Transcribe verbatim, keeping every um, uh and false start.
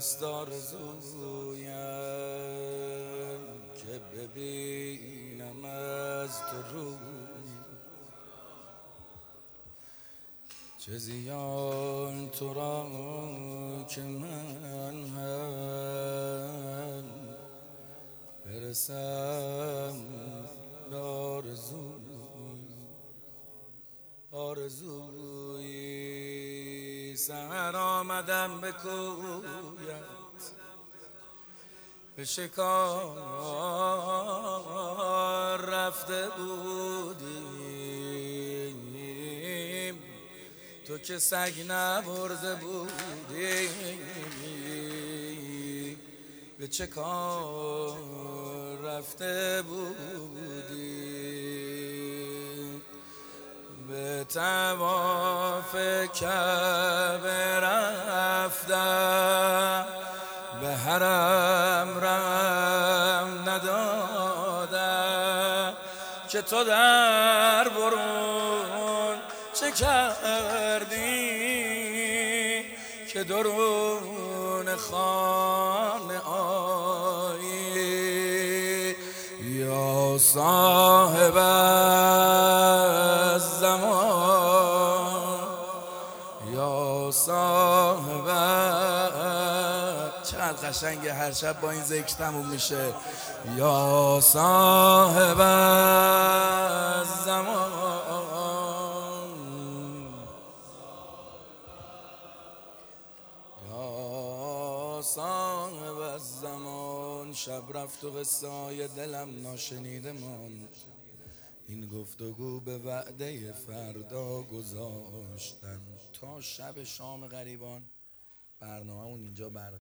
هست آرزویم که ببینم از تو روی، چه زیان تو را که من هم برسم به آرزوی. آرزوی سحر آمدم به کویت، به شکار رفته بودیم، تو که سگ نبرده بودی، به چه کار رفته بودی؟ به طواف کعبه رفتم، به حرم رم ندادم، که تو در برون چه کردی که درون خانه آیی؟ یا صاحب الزمان، یا صاحب، چقدر قشنگه هر شب با این ذکر تموم میشه. یا صاحب الزمان، یا صاحب الزمان. شب رفت و قصه های دلم ناشنیده ماند، این گفتگو به وعده فردا گذاشتن. تا شب شام غریبان برنامه‌مون اینجا بر